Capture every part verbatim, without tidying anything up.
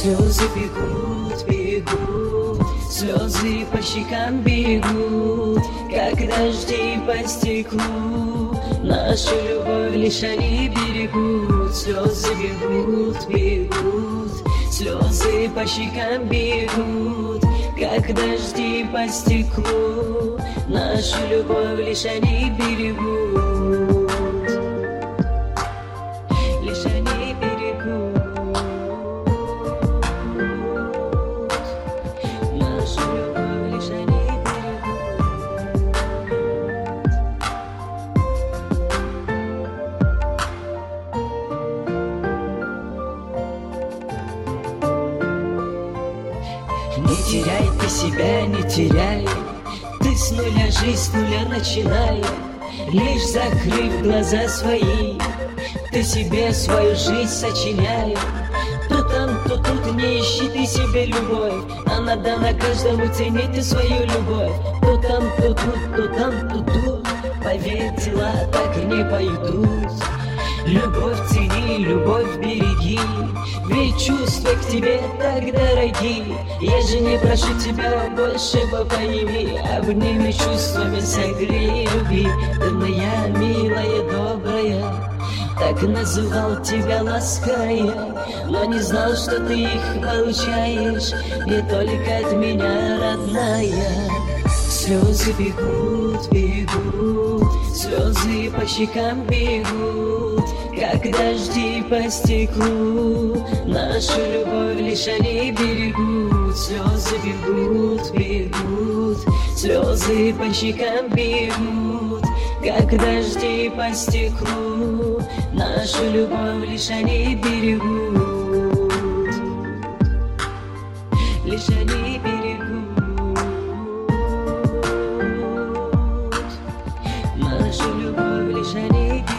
Слезы бегут, бегут, слезы по щекам бегут, как дожди по стеклу. Нашу любовь лишь они берегут. Слезы бегут, бегут, слезы по щекам бегут, как дожди по стеклу. Нашу любовь лишь они берегут. Лишь они берегут. Нашу любовь лишь они Не теряй ты себя, не теряй. Ты с нуля жизнь, с нуля начинай. Лишь закрыв глаза свои, ты себе свою жизнь сочиняй. То там, то тут, не ищи ты себе любовь. Она дана каждому, цени ты свою любовь. То там, то тут, то там, то тут. Поверь, дела так и не пойдут. Любовь цени, любовь береги, ведь чувства к тебе так дороги. Я же не прошу тебя больше, пойми, обними чувствами, согрей, люби. Ты моя милая, добрая, так называл тебя, лаская, но не знал, что ты их получаешь не только от меня, родная. Слезы бегут, бегут, слезы по щекам бегут, как дожди по стеклу. Нашу любовь лишь они берегут. Слезы бегут, бегут, слезы по щекам бегут, как дожди по стеклу. Нашу любовь лишь они берегут. Лишь они берегут. Нашу любовь лишь они берегут.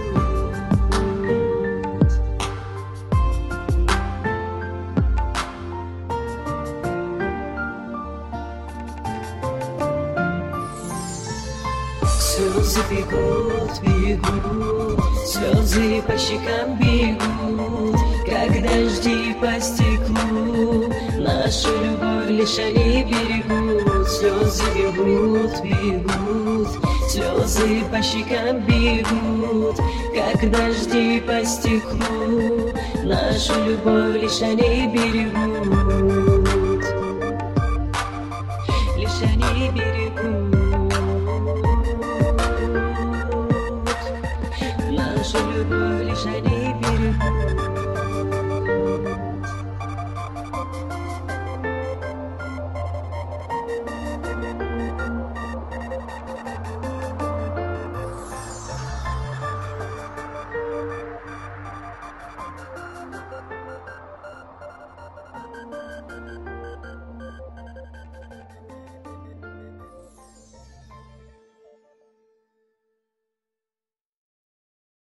Слезы бегут, бегут, слезы по щекам бегут, как дожди по стеклу. Нашу любовь лишь они берегут. Слезы бегут, бегут, слезы по щекам бегут, как дожди по стеклу. Нашу любовь лишь они берегут. Лишь они берегут. Нашу любовь лишь они берегут.